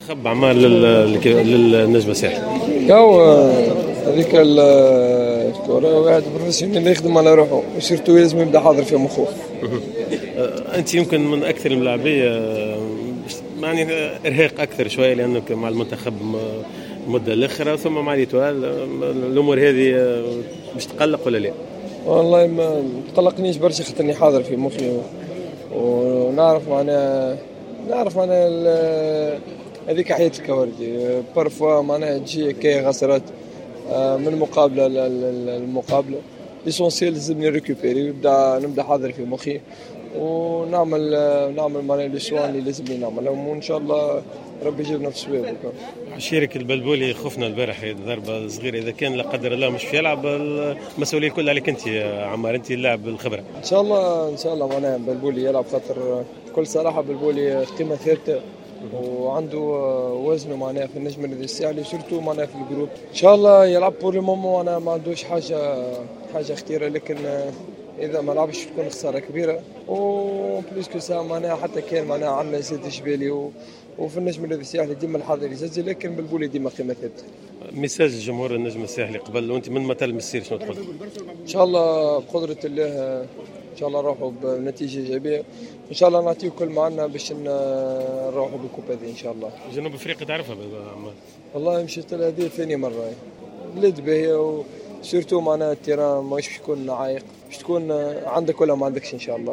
خب عمال للنجم الساحلي. كاو هذيك الكرة واحد بروفيسيونيل يخدم على روحه وسيرتو لازم يبدا حاضر في مخه. انت يمكن من اكثر اللاعبيه يعني ارهاق اكثر شويه لانك مع المنتخب المده الاخرى ثم مع الاتوال الامور هذه مش تقلق ولا لا؟ والله ما تقلقنيش برشا خاطرني حاضر في مخي ونعرف معناها هذيك حياة الكوردي بارفوا معناها تجي كي غسرات من مقابلة للمقابلة ليسونسيال لازمني ريكوبيري نبدا حاضر في مخي ونعمل معناها لي سوان اللي لازمني نعملهم وان شاء الله ربي يجيبنا في الصواب. عشيرك البلبولي خفنا البارح ضربة صغيرة إذا كان لا قدر الله مش في يلعب المسؤولية كلها عليك أنت يا عمار، أنت اللاعب بالخبرة. إن شاء الله معناها بلبولي يلعب خاطر بكل صراحة بلبولي قيمة ثابتة وعنده وزنه معناها في النجم الساحلي سورتو معناها في الجروب. إن شاء الله يلعب بور المومون. أنا ما عندوش حاجة خطيرة لكن إذا ما لعبش تكون خسارة كبيرة وبليس كو سا معناها حتى كان معناها عندنا زيد جبالي وفي النجم الساحلي ديما الحاضر يسجل لكن بلبولي ديما قيمة ثابتة. ميساج الجمهور النجم الساحلي قبل وأنت من ما تلمس شنو تقول؟ إن شاء الله بقدرة الله إن شاء الله نروحوا بنتيجة إيجابية إن شاء الله نعطيو كل معنا باش نروحوا بالكوبا دي إن شاء الله. جنوب أفريقيا تعرفها والله مشيت لها هذه ثاني مرة بلاد باهية وسورتو معناها التيران ماهوش باش يكون عايق باش تكون عندك ولا ما عندكش إن شاء الله.